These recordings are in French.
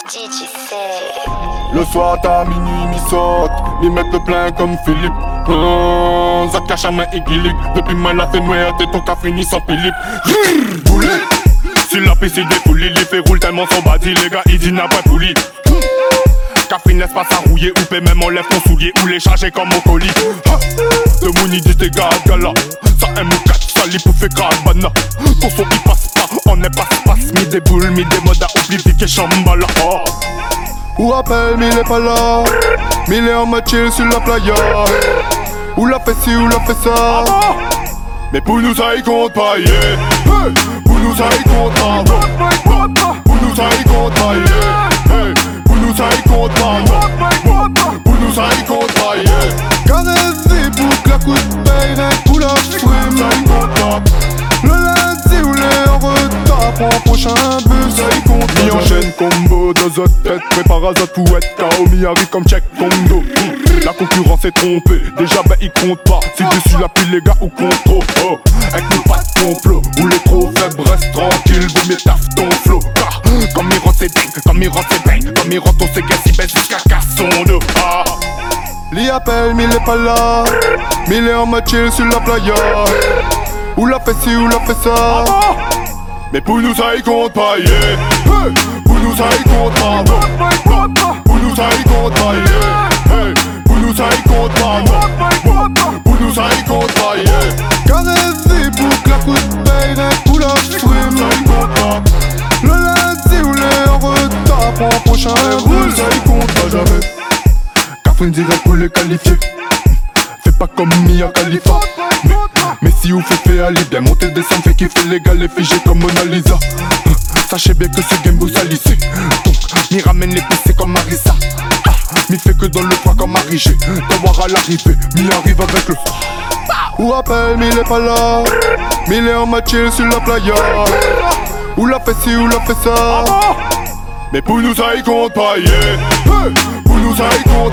Le soir t'as minuit mi saute, mi mettre le plein comme Philippe. Ça cache à main équilibre. Depuis moi la fait noire, t'es ton café fini sans Philippe. Boulet. Si la PC défoule, il fait roule tellement son body, les gars, il dit n'a pas pouli. Café n'est pas à rouiller, ou peut même enlève ton soulier, ou les charger comme mon colis. Le mouni dit t'es gala, ça M4, ça l'ip ou fait cabana. Ton son il passe pas, on est passe-passe, mi des boules, mi des modas, oublie piqué chambala. Ou appelle, mais il est pas là. Mais il est en mode chill sur la playa. Ou la fait ci, ou la fait ça. Mais pour nous ça y compte pas, yeah. Hey. Pour nous ça y compte pas. Pour nous ça y compte pas, yeah. Hey. Pour nous ça y compte pas. Pour nous ça y compte pas, yeah. Caresse pour que la coupe paye rien pour la swim. Ça y compte pas. Le lundi ou les en retard pour un prochain bus. Ça y compte pas. Mi enchaîne combo dans notre tête, prépare à pour être KO. Mi arrive comme check ton dos. La concurrence est trompée, déjà ben il compte pas. Si dessus la pile les gars ou contrôle. Oh, avec nous pas de complot. Ou les trop faibles reste tranquille, vaut mieux taf ton flow. Comme il rentre c'est dingue, comme il rentre c'est dingue. Comme il rentre on sait qu'elle s'y baisse jusqu'à casse son dos. L'y appelle mais il est pas là. Mais il est en mode chill sur la playa. Ou la fait ci ou la fait ça. Mais pour nous ça y compte pas, yeah. Hey. Pour nous ça y compte pas. Pour nous ça y compte pas, yeah. Hey. Pour nous ça y compte pas. Pour nous ça y compte pas, yeah. Caresse pour que la coupe paye rien pour la swim. Ça y compte pas. Le lundi ou les en retard pour un prochain bus. Ça y compte pas jamais. Catherine dirait pour les qualifier. Fais pas comme Mia Khalifa. Mais si vous fait aller bien monter descendre, fait kiffer les gars, les figés comme Mona Lisa. Sachez bien que ce game vous salissez. Donc, m'y ramène les PC comme Marissa. M'y fait que dans le froid comme Marie-G. D'avoir à l'arrivée, m'y arrive avec le froid. Ou appelle mais il est pas là. Mais il est en mode chill sur la playa. Ou la fait ci ou la fait ça. Mais pour nous ça y compte pas, yeah. Hey. Pour nous ça y compte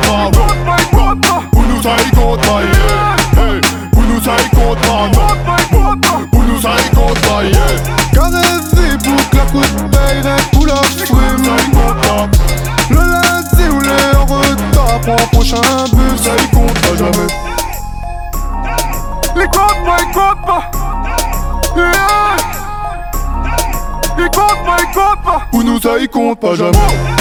pas. Pour nous ça y compte pas, yeah. Hey. Pour nous ça y compte pas. Pour nous ça y compte pas, yeah. Caresse pour que la coupe paye rien pour la swim. Ça y compte pas. Le lundi ou les en retard pour un prochain bus. Ça y compte pas jamais. Il compte pas. Yeah. Il compte pas. Pour nous ça y compte pas jamais.